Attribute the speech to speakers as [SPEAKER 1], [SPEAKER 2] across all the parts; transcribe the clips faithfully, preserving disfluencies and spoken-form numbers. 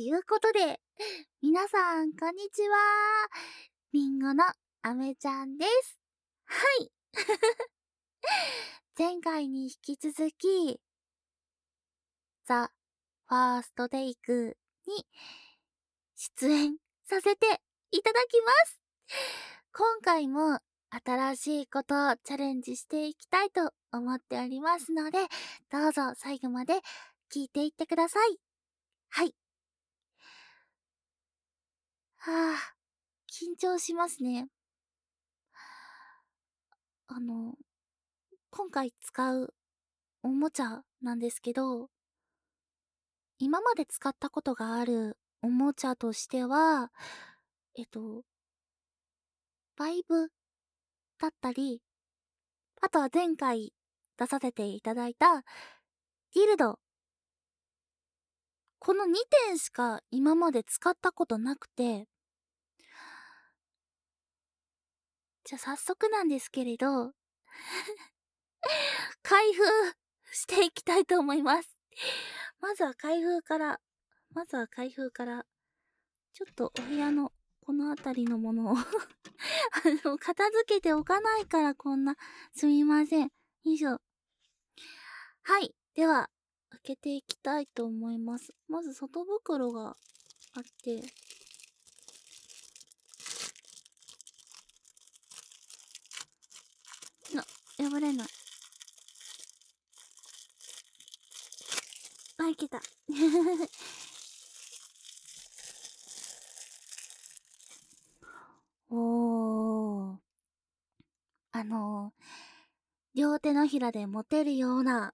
[SPEAKER 1] いうことで、皆さん、こんにちは。りんごのあめちゃんです。はい。前回に引き続き、ザ・ファーストテイクに出演させていただきます。今回も新しいことをチャレンジしていきたいと思っておりますので、どうぞ最後まで聞いていってください。はい。はあ、緊張しますね。あの、今回使うおもちゃなんですけど、今まで使ったことがあるおもちゃとしては、えっと、バイブだったり、あとは前回出させていただいたディルド。このにてんしか今まで使ったことなくて、じゃあ早速なんですけれど、開封していきたいと思います。まずは開封から、まずは開封から、ちょっとお部屋のこの辺りのものをあの、片付けておかないからこんな、すみません。よいしょ。はい。では、開けていきたいと思います。まず外袋があって、な、破れない。あ、いけた。おー。あのー、両手のひらで持てるような、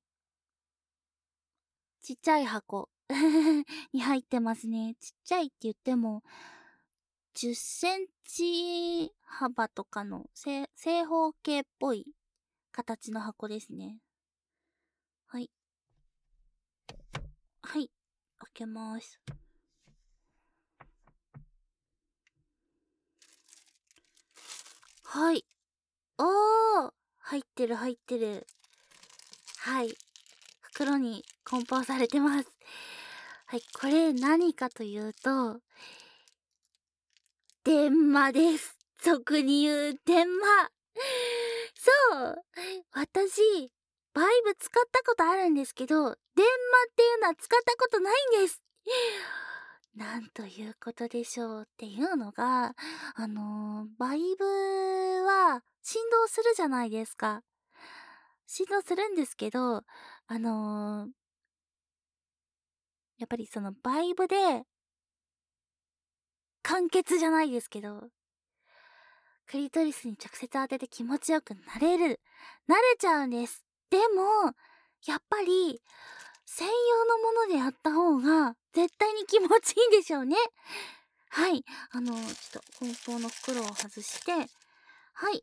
[SPEAKER 1] ちっちゃい箱に入ってますね。ちっちゃいって言っても、じゅっセンチ幅とかの正正方形っぽい形の箱ですね。はい。はい。開けます。はい。おー、入ってる入ってる。はい。袋に梱包されてます。はい。これ何かというと、電話です。俗に言う電話。そう。私、バイブ使ったことあるんですけど、電話っていうのは使ったことないんです。なんということでしょうっていうのが、あのー、バイブは振動するじゃないですか。振動するんですけど、あのー、やっぱりそのバイブで、完結じゃないですけど、クリトリスに直接当てて気持ちよくなれる、慣れちゃうんです。でも、やっぱり、専用のものでやった方が、絶対に気持ちいいんでしょうね。はい。あの、ちょっと、梱包の袋を外して、はい。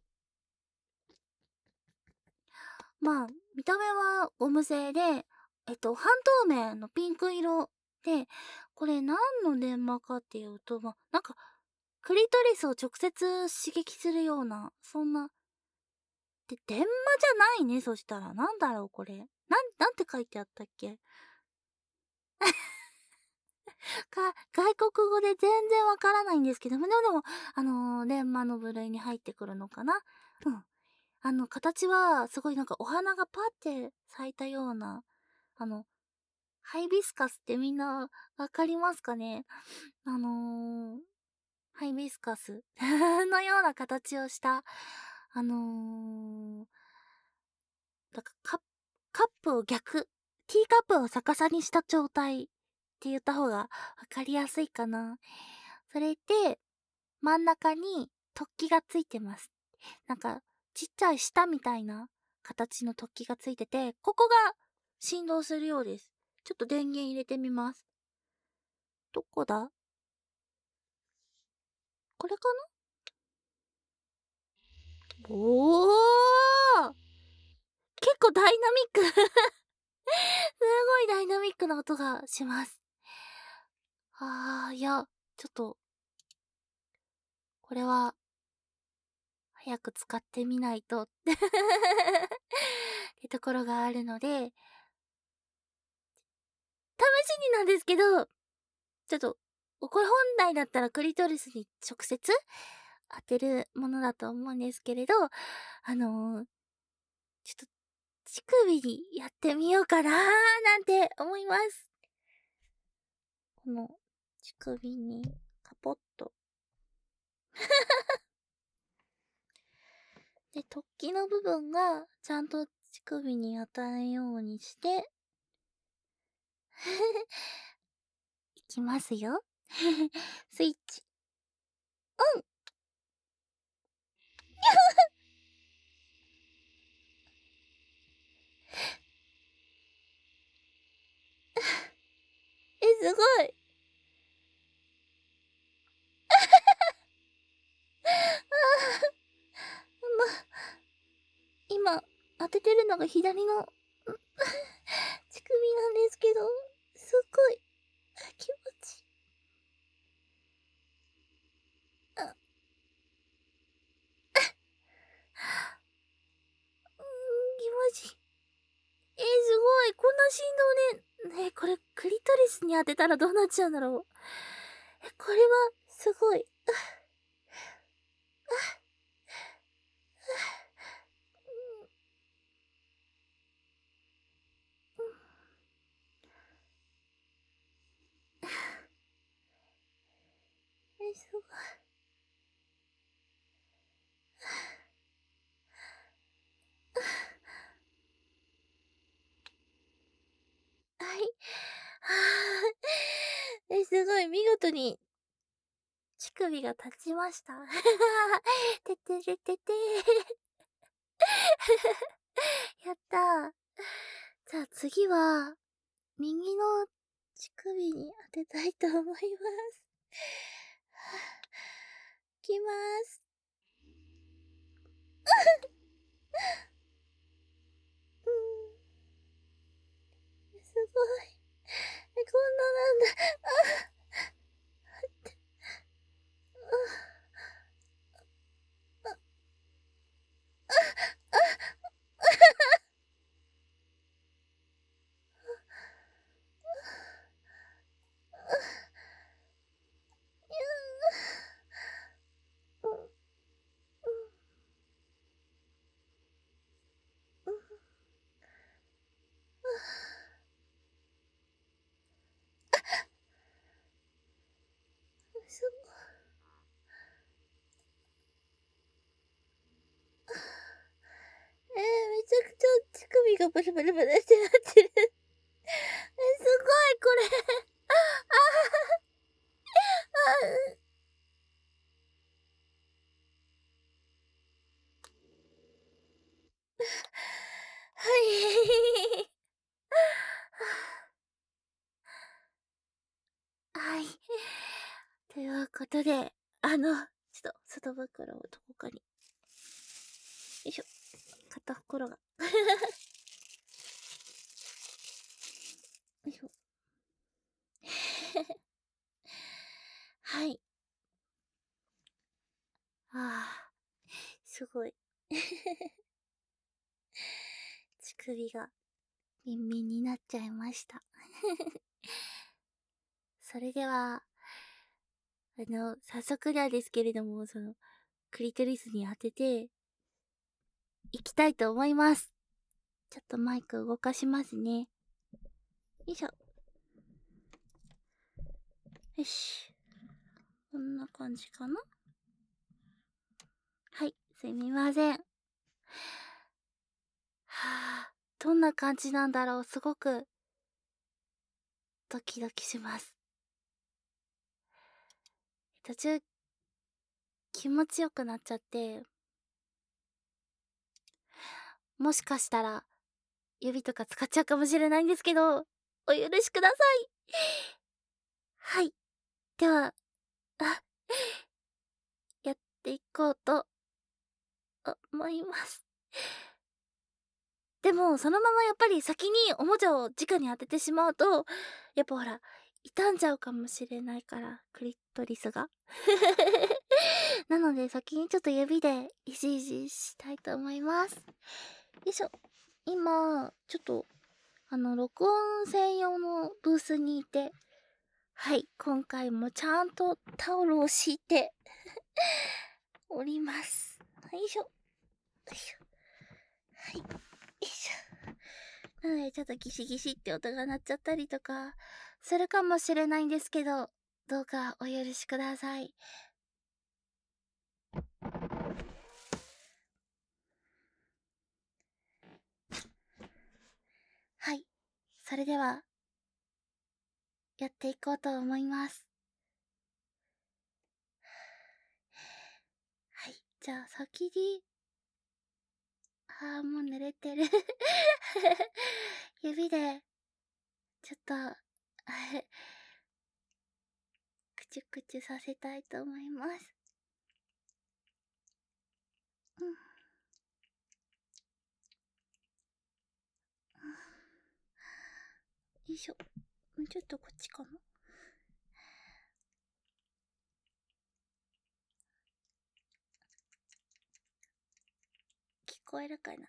[SPEAKER 1] まあ、見た目はゴム製で、えっと、半透明のピンク色で、これ何の電話かっていうと、まあ、なんか、クリトリスを直接刺激するような、そんな、で、電話じゃないね、そしたら。なんだろう、これ。なん、なんて書いてあったっけか、外国語で全然わからないんですけども、でも、でもあのー、電話の部類に入ってくるのかな。うん。あの、形は、すごいなんかお花がパって咲いたような、あの、ハイビスカスってみんなわかりますかね。あのー、ハイビスカスのような形をした、あのー、だからカカップを逆、ティーカップを逆さにした状態って言った方がわかりやすいかな。それで、真ん中に突起がついてます。なんか、ちっちゃい舌みたいな形の突起がついてて、ここが振動するようです。ちょっと電源入れてみます。どこだ？これかな？おー！結構ダイナミックすごいダイナミックな音がします。あー、いや、ちょっと、これは、早く使ってみないとってところがあるので、試しになんですけど、 ちょっと、これ本来だったらクリトリスに直接当てるものだと思うんですけれど、あのー、ちょっと乳首にやってみようかなーなんて思います。この乳首にカポッと。で、突起の部分がちゃんと乳首に当たるようにして、いきますよ。スイッチ。うんえ、すごい。ま、今、当ててるのが左の、乳首なんですけど、すっごい、気持ちいい。あ、うーん、気持ちいい。えー、すごい。こんな振動ね。ねえ、これ、クリトリスに当てたらどうなっちゃうんだろう。え、これは、すごい。え、すごい。はい。はあ。え、すごい。見事に、乳首が立ちました。ててててて。やったー。じゃあ次は、右の乳首に当てたいと思います。いきます。うん。すごい。え、こんななんだ。あ、あ、あ、うん、うん、うん、すごい。えー、めちゃくちゃ乳首がブルブルブルってなってる。え、すごい、これ。ああ、あはい。はい。ということで、あの、ちょっと、外袋をどこかに。よいしょ。片袋が。よいしょ。はい。ああ、すごい。乳首が、ミンミンになっちゃいました。それでは、あの、早速なんですけれども、その、クリトリスに当てて、いきたいと思います。ちょっとマイク動かしますね。よいしょ。よし。こんな感じかな？はい、すみません。はあ、どんな感じなんだろう。すごく、ドキドキします。途中、気持ちよくなっちゃって、もしかしたら、指とか使っちゃうかもしれないんですけど、お許しください。はい。では、あ、やっていこうと思います。でも、そのままやっぱり先におもちゃを直に当ててしまうと、やっぱほら、傷んじゃうかもしれないから、クリトリスが。なので、先にちょっと指でいじいじしたいと思います。よいしょ。今、ちょっと、あの、録音専用のブースにいて、 はい、今回もちゃんとタオルを敷いております。よいしょ。よいしょ。はい。よいしょ。なので、ちょっとギシギシって音が鳴っちゃったりとか、するかもしれないんですけど、どうかお許しください。はい。それでは、やっていこうと思います。はい。じゃあ、先に、あー、もう濡れてる。指で、ちょっと、くちゅくちゅさせたいと思います。うん。よいしょ。ちょっとこっちかな。聞こえるかな。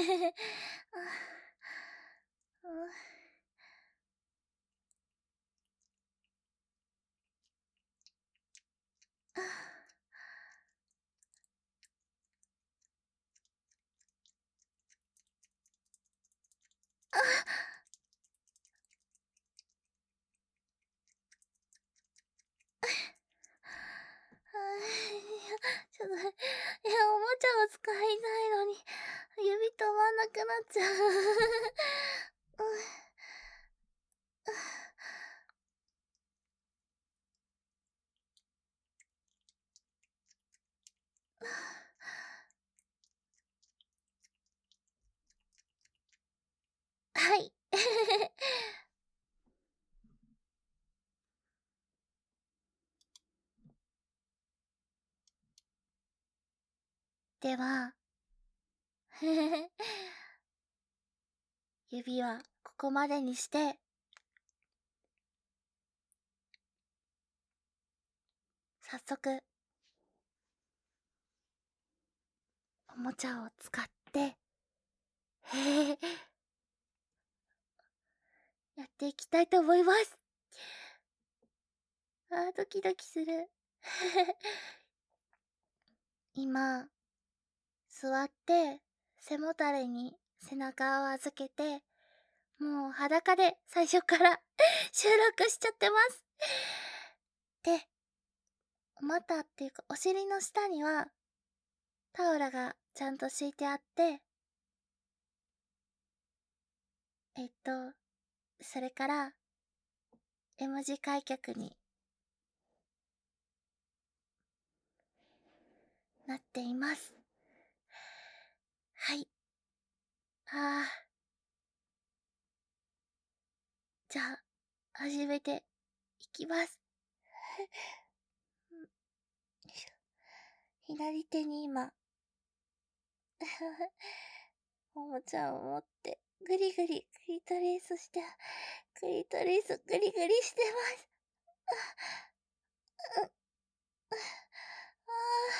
[SPEAKER 1] ちょっと、いや、おもちゃを使いたいのに、指止まんなくなっちゃう。はい。では、指はここまでにして、早速、おもちゃを使って、やっていきたいと思います。あー、ドキドキする。今、座って、背もたれに背中を預けて、もう裸で最初から収録しちゃってます。で、股っていうかお尻の下にはタオルがちゃんと敷いてあって、えっと、それから M 字開脚になっています。はい。あー、じゃあ、始めていきます。左手に今、おもちゃを持って、ぐりぐり、クリトリスして、クリトリスぐりぐりしてます。あ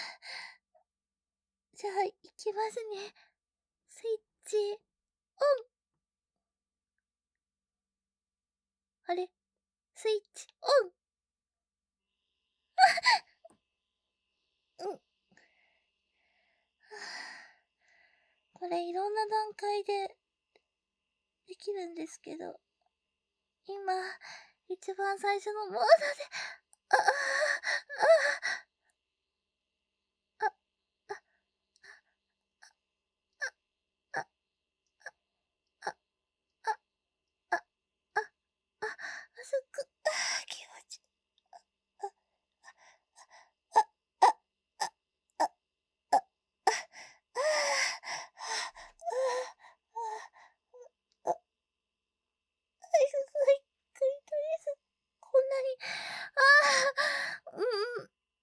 [SPEAKER 1] ー、じゃあ、いきますね。スイッチ、オン。あれ、スイッチ、オン。うん。これいろんな段階でできるんですけど、今、一番最初のモードで、ああ、ああ、あ、あ、あ、あ、あ、あ、あ、あ、すっご、あ、気持ちいい。あ、あ、あ、あ、あ、あ、あ、あ、あ、はい、クリトリス、こんなに、ああ、うん、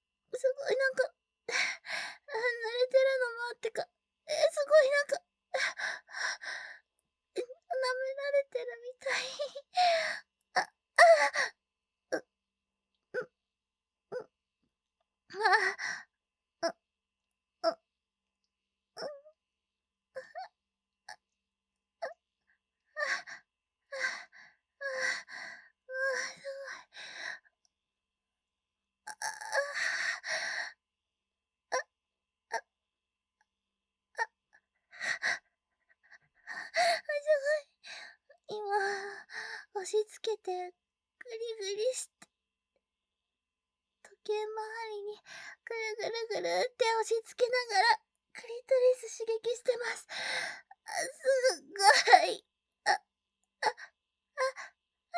[SPEAKER 1] 押し付けて、ぐりぐりして、時計回りに、ぐるぐるぐるって押し付けながら、クリトリス刺激してます。あ、すっごい。あ、あ、あ、あ、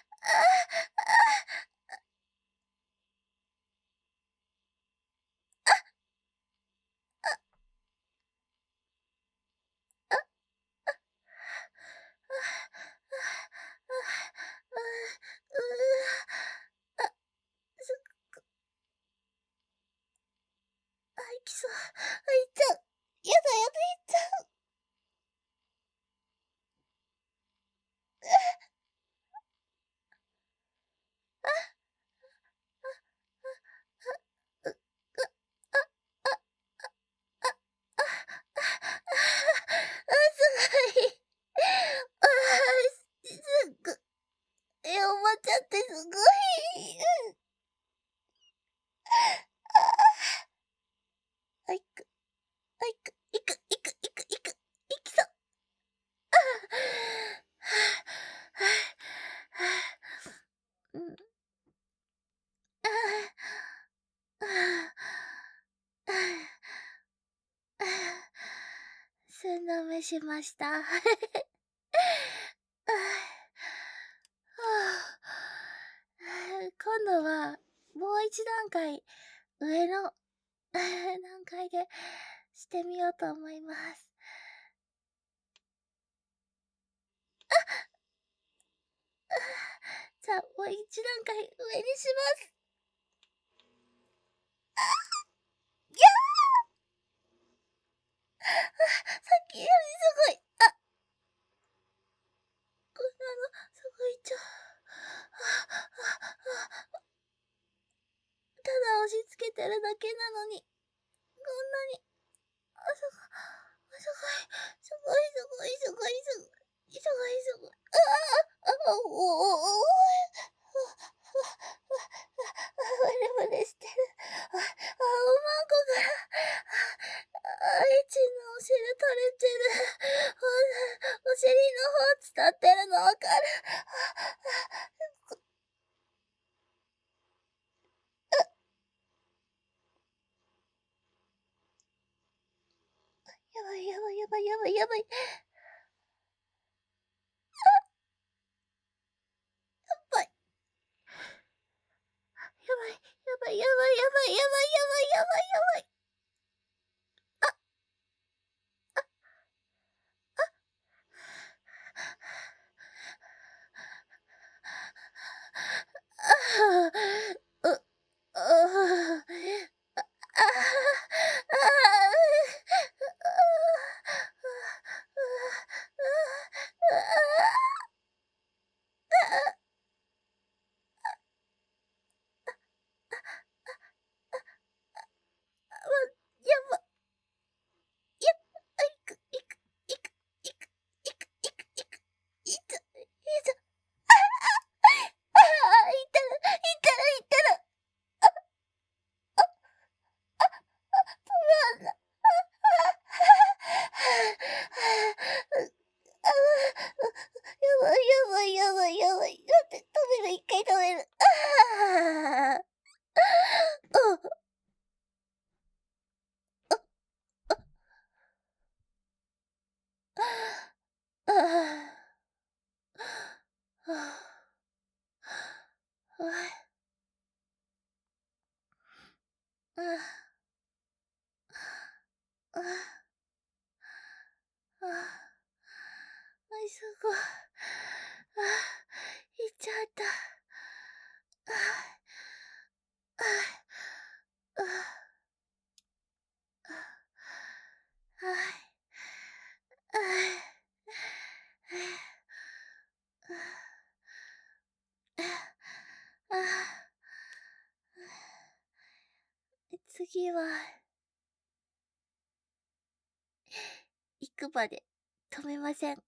[SPEAKER 1] あ、あ、あ、うー、あ、すっあ、いきそう。あ、いっちゃう。やだやだ、いっちゃう。う、う、あ、あ、あ、あ、あ、あ、すごい。ああ、すっごえ、おばちゃんってすごい。うん。あ、いく、あ、いく、いく、いく、いく、いく、いきそう。ああ、はあ、はあ、うん。ああ、ああ、ああ、寸止めしました。ああ、今度はもう一段階上の段階でしてみようと思います。じゃあ、もう一段階上にします。いやー、さっきよりすごい。あ、こんなの、すごいちゃう。ただ押し付けてるだけなのに、こんなに、あ、すごい、すごい、すごい、すごい、すごい、すごい、すごい、すごい。ああ、あ、おおおおブレブレしてる。あ、あ、おまんこから、あ、エチのお汁垂れてる。お、お尻の方伝ってるのわかる。やばいやばいやばいやばいやばい。やばい。やばいやばいやばいやばいやばいやばいやばいやばい。ああ、う、ああ、あやば、や、あ、いく、いく、いく、いく、いく、いく、いく、いた、いた、ああ、いたる、いたる、いたる。なんだ。ああ、やばいやばいやばいやばい。待って、止める、一回止める。ああ。ああ。ああ。ああ。ああ。ああ。あ、すごい。ああ、いっちゃった。ああ。ああ。ああ。はい。ああ。ああ。次は、行くまで止めません。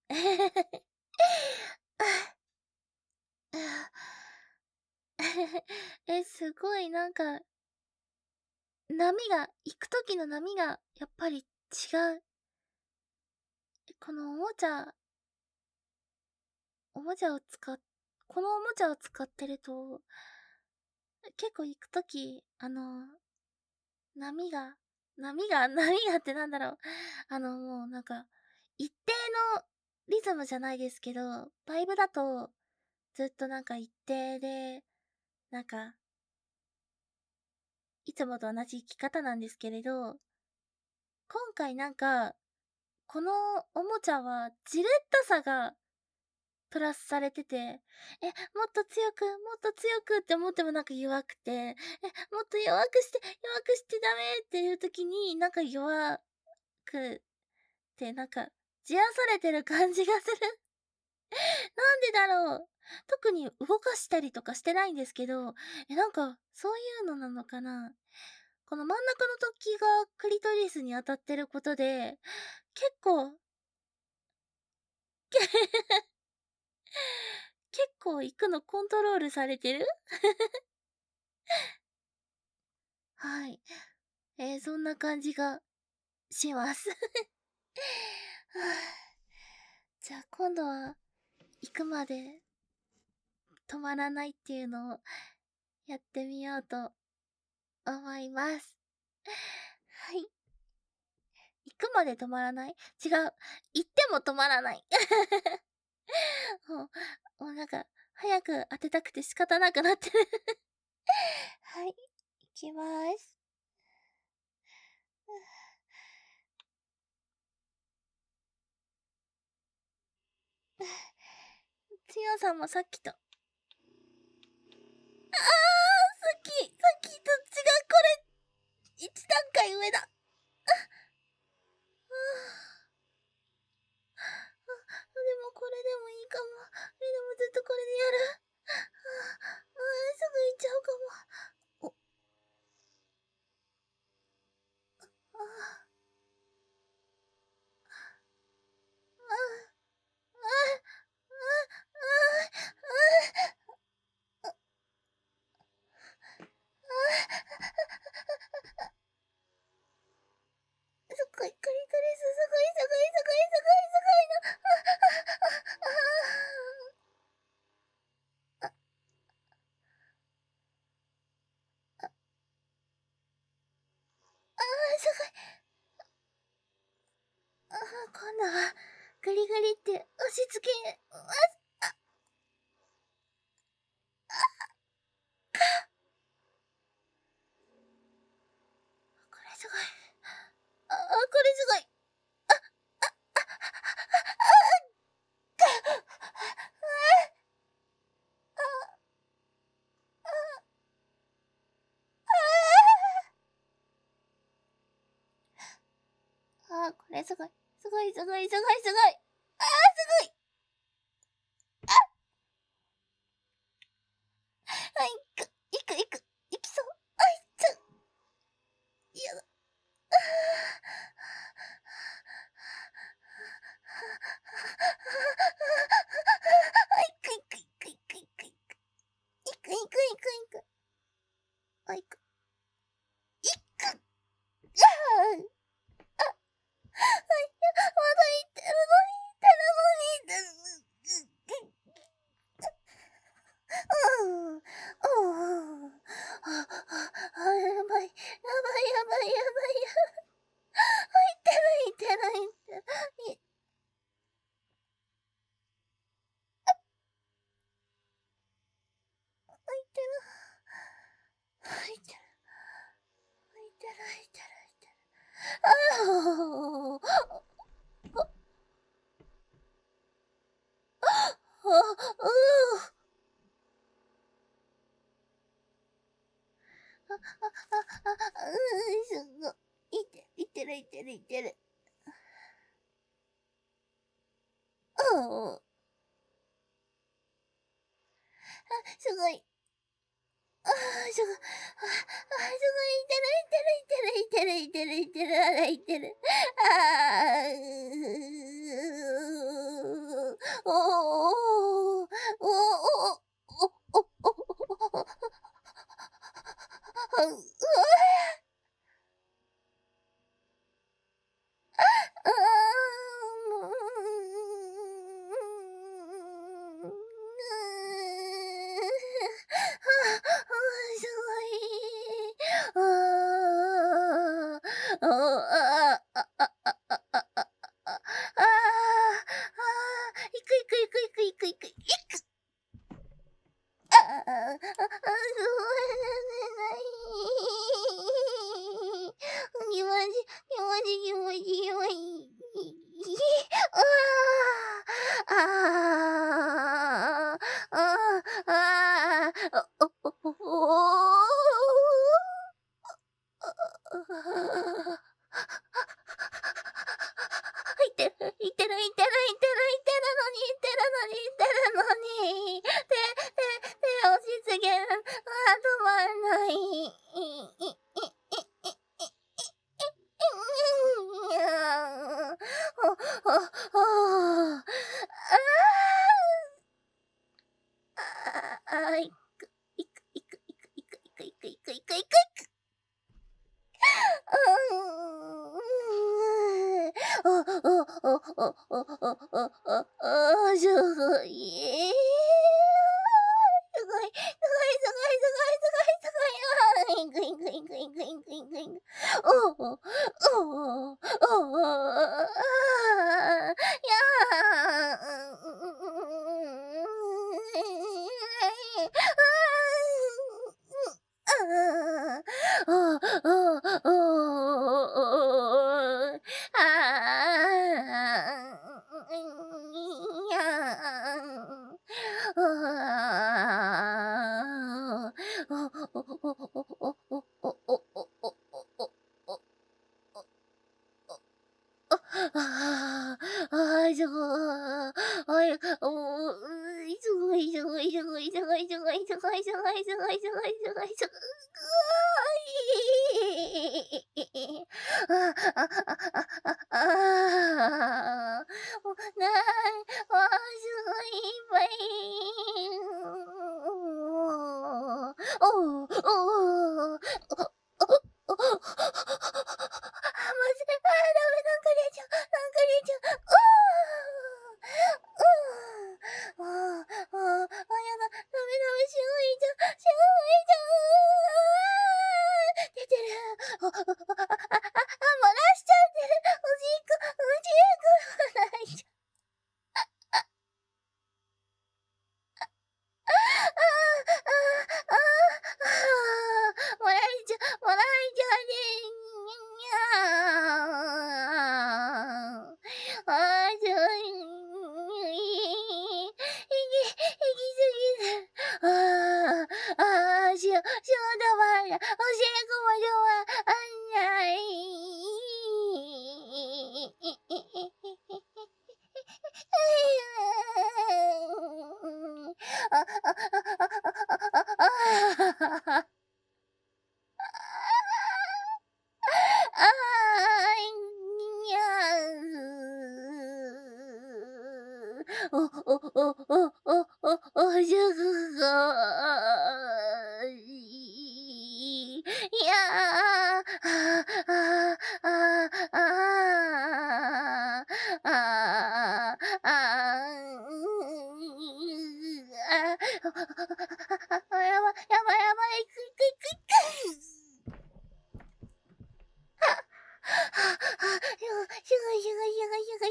[SPEAKER 1] え、すごいなんか、波が、行く時の波がやっぱり違う。このおもちゃおもちゃを使っこのおもちゃを使ってると、結構行くとき、あの、波が、波が、波がってなんだろう。あの、もうなんか、一定のリズムじゃないですけど、バイブだと、ずっとなんか一定で、なんか、いつもと同じ生き方なんですけれど、今回なんか、このおもちゃは、じれったさがプラスされてて、え、もっと強く、もっと強くって思ってもなんか弱くて、え、もっと弱くして、弱くしてダメっていう時に、なんか弱くて、なんか、じらされてる感じがする。なんでだろう。特に動かしたりとかしてないんですけど、え、なんか、そういうのなのかな。この真ん中の突起がクリトリスに当たってることで、結構、結構行くのコントロールされてる。はい。えー、そんな感じがします。はあ、じゃあ今度は行くまで止まらないっていうのをやってみようと思います。はい。行くまで止まらない。違う。行っても止まらない。もう、もうなんか、早く当てたくて仕方なくなってる。はい。行きます。強さもさっきと。あー、さっき、さっきと違う。これ、一段階上だ。あ、でもこれでもいいかも。え、でもずっとこれでやる。ああ、すぐ行っちゃうかも。お、ああ、ああ、ああ、ああ、すごい、クリトリス、すごい、すごい、すごい、すごい、すごい、すごいの。ああ、ああ、ああ、ああ、すごい。ああ、今度は、グリグリって押し付けます。あ、これすごい。ああ、これすごい。ああ、これすごい。すごい、すごい、すごい、すごい。ああ、すごい。はい、行く、行く、行く、行きそう。あいつ。いやだ。ああ、行く、行く、行く、行く、行く、行く。行く、行く、行く、行く。あ、行く。行く。ああ。はい、まだ言ってるのに、言ってるのに、うん、うん、ああ、あ、やばい、やばい、やばい、やばい、や言ってる、言ってる、言ってる、言ってる、言ってる、言ってる、言ってる、言ってる。ああ、あ、うう。あ、あ、あ、あ、うん、すごい。いってる、いってる、いってる、いってる。うん。あ、すごい。ああ、すごい。ああ、すごい。いってる、いってる、いってる、いってる、いってる、いってる、あら、いってる。ああ、う、おお、おお、おお、お、お、お、お、うわ、ああ、もう。 いくいくいくいくいくいくいく。ああ、ああ、ああ、座れない。気持ち、気持ち、気持ち、気持ち。ああ、ああ、ああ、ああ、お、お、お、お。いってる、いってる、いってる、いってる、いってるのに、いってるのに、いってるのに。手、手、手押しつける。あ、止まんない。い、い、い、い、い、い、い、やほ、ほ、ほああ、あ、いく、いく、いく、いく、いく、いく、いく、いく、いく、いく。あ、あ、あ、あ、あ、あ、あ、あ、あ、すごい。すごい、すごい、すごい、すごい、すごい、すごい。あ、いくいくいくいくいくいくいく。おお、おお、おお、ああ、やあ。ああ、ああ、ああ、ああ、いや、ああ、おおおおおおおおおおおおお。あ、ああ、ああ、すごい。あい、おお、すごいすごいすごいすごいすごいすごいすごいすごいすごいすごいすごい。あ、あ、あ、あ、あ、ああ、もう、なわあ、すごいいっぱい。おお、おお、おお、おお、あ、まずい、ああ、ダメ、なんか出ちゃう、なんか出ちゃう。うーん、うーん、ああ、ああ、あ、やだ、ダメダメ、しごいちゃう、しごいちゃう。出てる。あ、あ、あ、あ、あ、あ、漏らしちゃってる。おしっこ、おしっこ、漏らしちゃう。ああ、ああ、ああ、もらいちゃもらいちゃうね。にゃー。ああ、そう、いい、いき、いきすぎる。ああ、ああ、しよ、しよだまら、おしっこも止まんない。あ、あ、あ、あ、あ、あ、あいにゃう。お、お、お、お、お、お、おしゃくがいやあ、あ、あ、あ、あ、あ、あ、あ、あ、やばい、やばい、やばい、いくいくいくいく。すごい、すごい、すごい、すごい、すごい、すごい、すごい、すごい、すごい、すごい、すごい、すごい、すごい、すごい、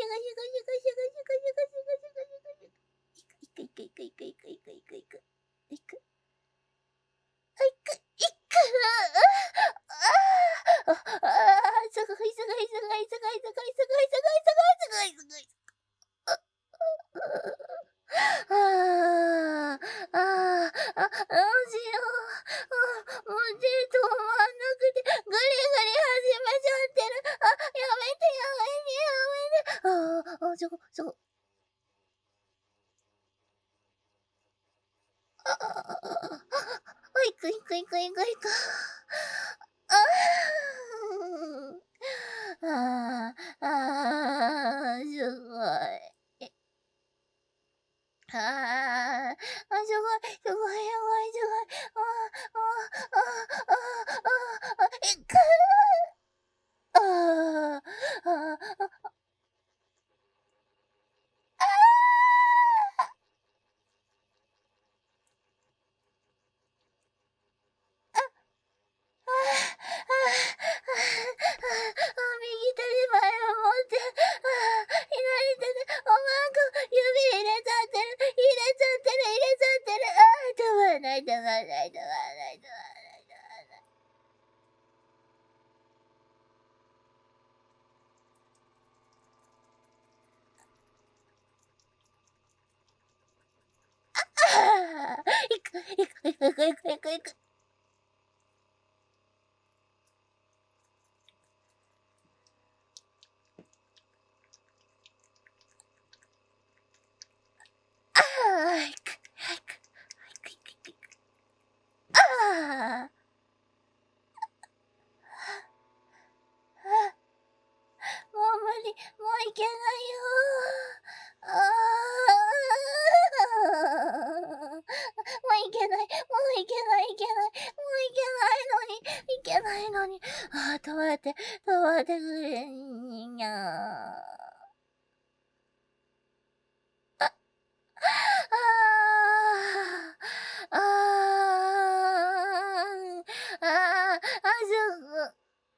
[SPEAKER 1] すごい、いくいくいくいくいくいくいくいく。いく。あ、いく、いく。ああ、ああ、すごい、すごい、すごい、すごい、すごい、すごい、すごい、すごい、すごい、すごい。ああ、ああ、あ、どうしよう。あ、もう手止まんなくて、ぐりぐり始めちゃってる。あ、やめて、やめて、やめて。ああ、あ、すご、すご。ああ、あ、いくいくいくいくいく。ああ、ああ、ああ、すごい。ああ、あ、すごい、すごい、すごい、すごい。ああ、ああ、ああ、ああ、いく。ああ、ああ、ああ。あ、ああ、ああ、ああ、右手に前を持って、ああ、左手でおまんこ、指いくいくいくいくいくいく。ああ、いく、はいく、はいくいくいくいく。ああ。もう無理、もういけないよ。ああ。もういけない、もういけないいけない、もういけないのに、いけないのに。ああ、止まって、止まってくれんにゃ。あ、ああ、ああ、ああ、あ、すぐ。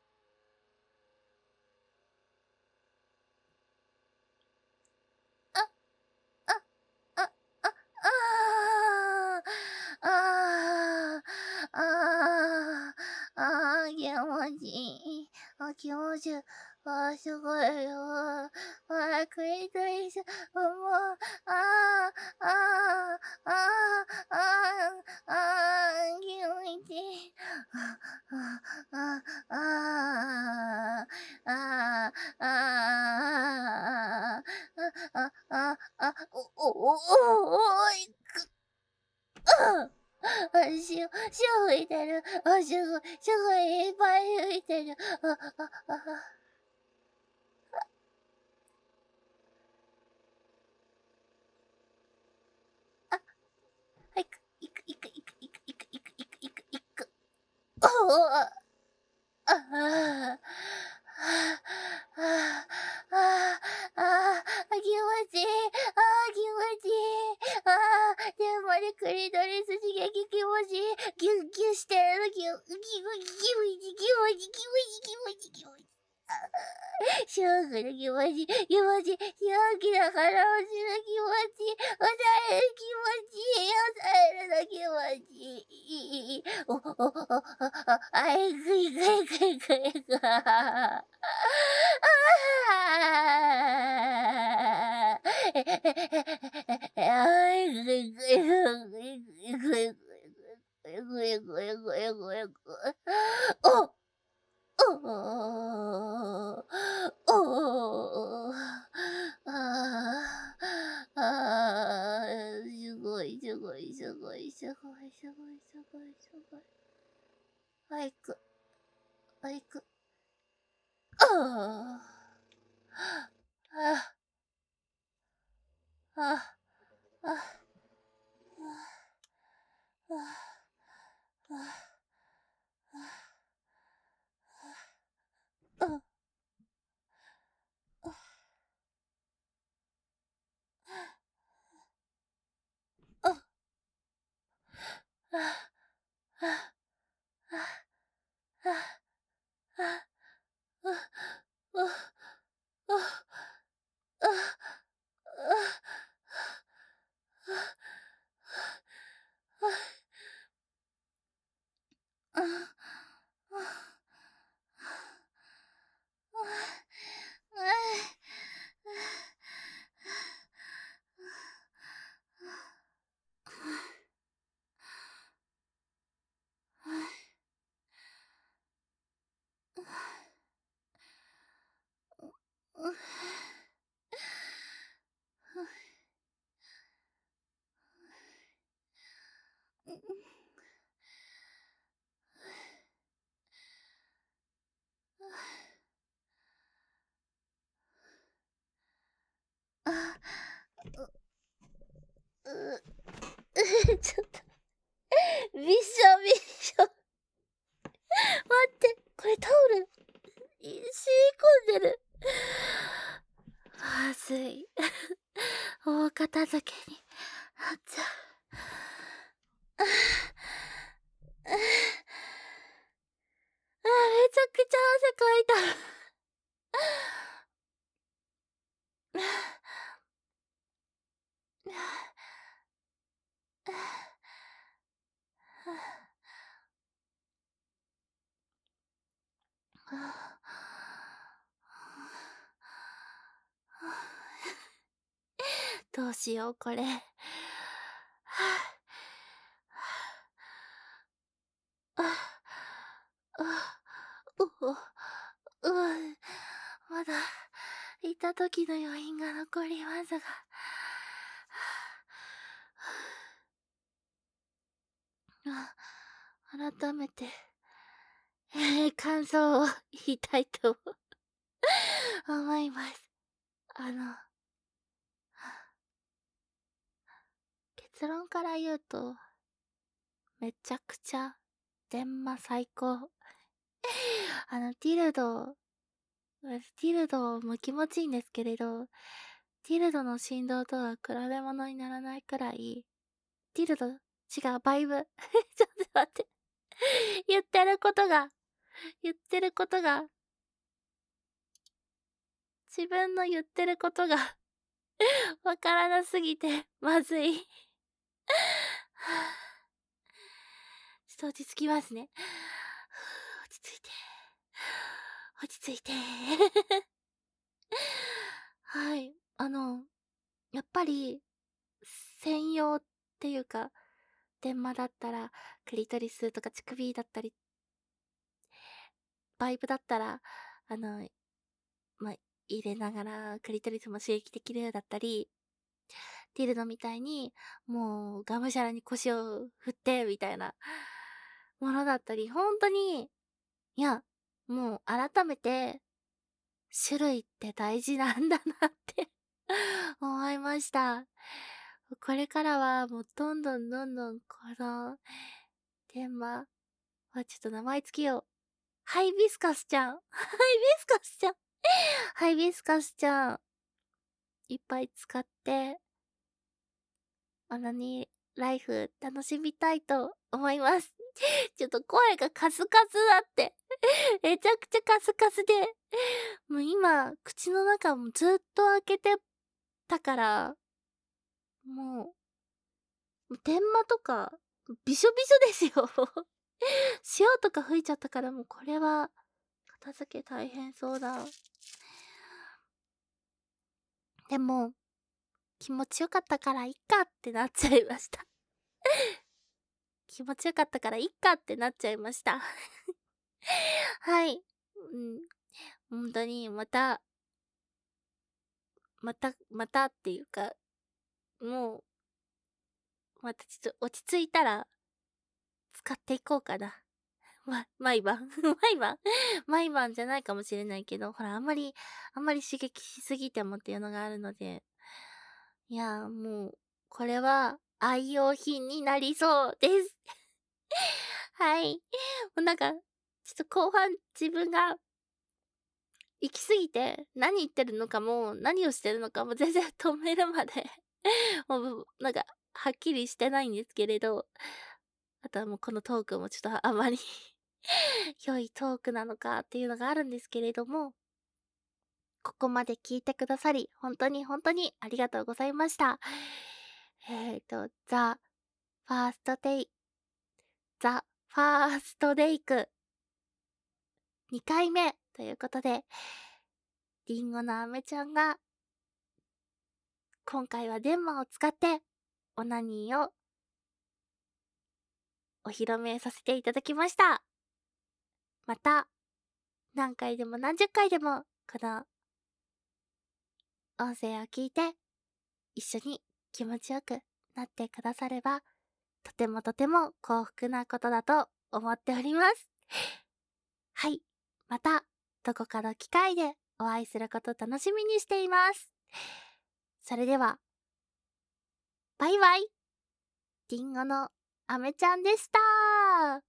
[SPEAKER 1] あ、あ、あ、あ、ああ、ああ、ああ、ああ、気持ちいい。あ、気持ちいい。ああ、すごいよ。ああ、クリトリス、もう、ああ、ああ、ああ、ああ、ああ、気持ちいい。ああ、ああ、ああ、ああ、ああ、あ、あ、あ、お、お、お、お、いく。ああ、しゅ、しゅ吹いてる。あ、すごい、すごいいっぱい吹いてる。あ、あ、あ、あ、はいく、いくいくいくいくいくいくいくいくいく。おお、ああ、はあ、はあ、はあ、ああ、気持ちいい。ああ、気持ちいい。ああ、でもね、クリトリス刺激気持ちいい。ギュッギュしてるの、ギュッ、ギュッ、ギュッ、気持ちいい、気持ちいい、気持ちいい、気持ちいい。ショークの気持ち、気持ち、正気だから落ちる気持ち、抑える気持ち、抑えるの気持ち。お、お、お、お、お、あ、いくいくいくいくいく。ああ。あいくいくいくいくいくいくいくいくいくいくいくいく。おおお、おお、ああ、ああ、すごいすごいすごいすごいすごいすごいすごい。はいく、はいく。ああ、ああ、ああ、ああ、ああ、ああ、ああ、ああ、ああ、あ、あ、あ、あ、あ、あ、ちょっと、びしょびしょ。待って、これタオル、染み込んでる。まずい。大片付けになっちゃう。ああ、ああ、めちゃくちゃ汗かいた。どうしようこれ。 あ、あ、う、う、う、まだ、いた時の余韻が残りますが。あ、改めて、えー、感想を言いたいと思います。あの、結論から言うと、めちゃくちゃ、電マ最高。あの、ティルド、ティルドも気持ちいいんですけれど、ティルドの振動とは比べ物にならないくらい、ティルド、違う、バイブ。ちょっと待って。言ってることが、言ってることが、自分の言ってることがわからなすぎて、まずい。ちょっと落ち着きますね。落ち着いて。落ち着いて。はい。あの、やっぱり、専用っていうか、電マだったら、クリトリスとか乳首だったり、バイブだったら、あの、まあ、入れながらクリトリスも刺激できるだったり、ティルドみたいに、もう、がむしゃらに腰を振って、みたいな、ものだったり、本当に、いや、もう改めて、種類って大事なんだなって思いました。これからはもうどんどんどんどんこのテーマはちょっと名前つけよう。ハイビスカスちゃん。ハイビスカスちゃん。ハイビスカスちゃん。いっぱい使って、オナニーライフ楽しみたいと思います。ちょっと声がカスカスだって。めちゃくちゃカスカスで。もう今、口の中もずっと開けてたから、もう、天マとか、びしょびしょですよ。塩とか吹いちゃったからもうこれは、片付け大変そうだ。でも、気持ちよかったからいっかってなっちゃいました。気持ちよかったからいっかってなっちゃいました。はい。うん。本当に、また、また、またっていうか、もう、またちょっと落ち着いたら、使っていこうかな。ま、毎晩毎晩毎晩じゃないかもしれないけど、ほら、あんまり、あんまり刺激しすぎてもっていうのがあるので、いや、もう、これは愛用品になりそうです。はい。もうなんか、ちょっと後半自分が行き過ぎて何言ってるのかも何をしてるのかも全然止めるまでもうなんかはっきりしてないんですけれど、あとはもうこのトークもちょっとあまり良いトークなのかっていうのがあるんですけれども、ここまで聞いてくださり、本当に本当にありがとうございました。えっと、ザ・ファーストデイ、ザ・ファーストデイクにかいめということで、リンゴのアメちゃんが、今回はデンマを使って、オナニーをお披露目させていただきました。また、何回でも何十回でも、この、音声を聞いて、一緒に気持ちよくなってくだされば、とてもとても幸福なことだと思っております。はい。また、どこかの機会でお会いすること楽しみにしています。それでは、バイバイ。リンゴのアメちゃんでした。